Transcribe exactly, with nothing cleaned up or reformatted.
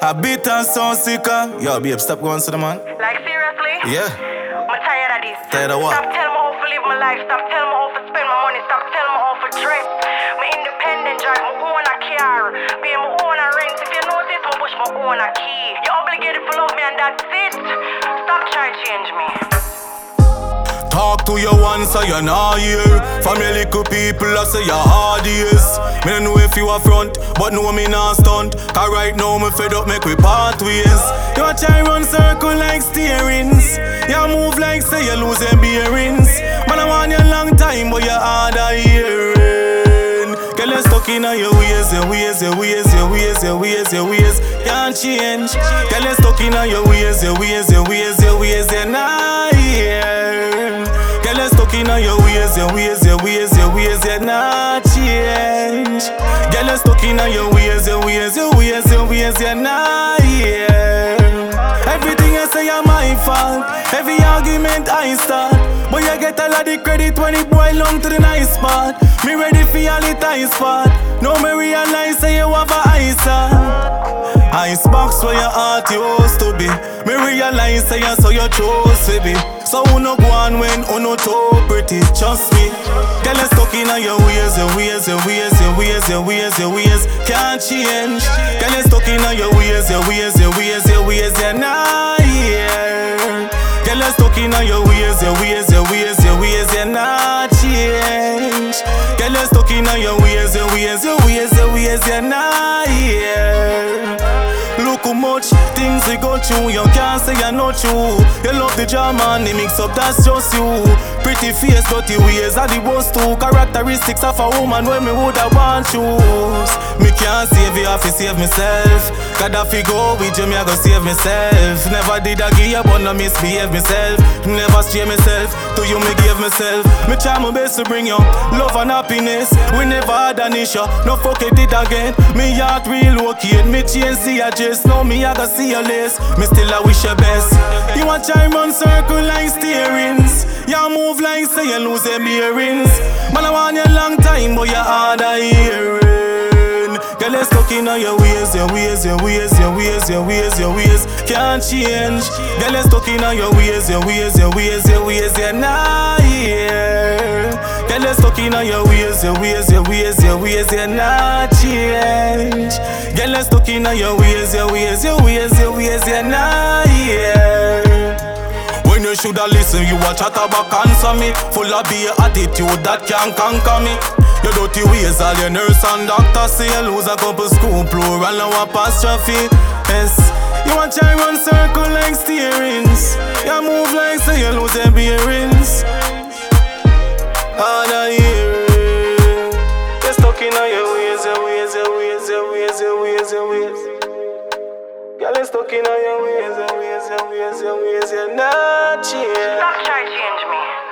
A bit and sound sicker. Yo, babe, stop going to the man. Like seriously? Yeah. I'm tired of this. Tired of what? Stop telling me how to live my life. Stop telling me how to spend my money. Stop telling me how to dress. Me independent, drive my own a car. Pay my own a rent. If you notice, I push my own a key. You're obligated to love me and that's it. Stop trying to change me. Talk to you once so you're not here. From your little people I say you're hard years. Me don't know if you are front, but know me not stunt. Cause right now me fed up, make we part ways. You a try run circle like steerings. You move like say you losing bearings. Man I want you a long time but you're hard of hearing. Girl you stuck in your ways, your ways, your ways, your ways, your ways, your ways. Can't change. Girl you stuck in your ways, your ways, your ways, your ways. You're not here. Girl, you're stuck in your ways, your ways, your ways, your ways, you're not change. Girl, you're stuck in your ways, your ways, your ways, your ways, you're not here. Everything you say is my fault. Every argument I start, but you get a lot of credit when it boil down to the nice part. Me ready for all the ice part. Now me realize say you have a ice heart. Ice box where your heart used to be. Me realize say you so you chose to be. So who no go on when who no too pretty, trust me. Girl you stuck in your ways, your ways, your ways, your ways, your ways, your ways. Can't change. Girl you stuck in your ways, your ways, your ways, your ways. You're not here. Girl you stuck in your ways, your ways, your ways, your ways. You're not change. Girl you stuck in your ways, your ways, your ways, your ways. You're not here. Look how much things we go through. You can't say you're not true. You love the drama and the mix up, that's just you. Pretty face, dirty ways are the worst too. Characteristics of a woman when me woulda want choose. Me can't save you, I fi save myself. Gotta fi go with you, me I go save myself. Never did I give you, but no misbehave myself. Never stray myself, to you me give myself. Me try my best to bring you love and happiness. We never had an issue, no fuck it did again. Me heart relocate, me change the address. Now me I go see your list, me still I wish you best. You a try run circle like steerings. You move like say you lose your bearings. Man I want you a long time but you're hard of hearing. Girl you stuck in your ways, your ways, your ways, your ways, your ways, your ways. Can't change. Girl you stuck in your ways, your ways, your ways, your ways. You're not here. Girl you stuck in your ways, your ways, your ways, your ways. You're not change. Girl you stuck in your ways, your ways, your ways, your ways. You're not here. When you shoulda listen, you a chat about answer me. Full of beer attitude that can't conquer me. Your dirty ways, all your nurse and doctor say you lose a couple school plural, no apostrophe. Yes, you a try run circle like steerings. You move like say you lose your bearings. Hard of hearing. You're stuck in your ways, your ways, your ways, your ways, your ways, your ways. Girl, you're stuck in your ways, your ways, your ways, your ways. You're not change. Stop trying to change me.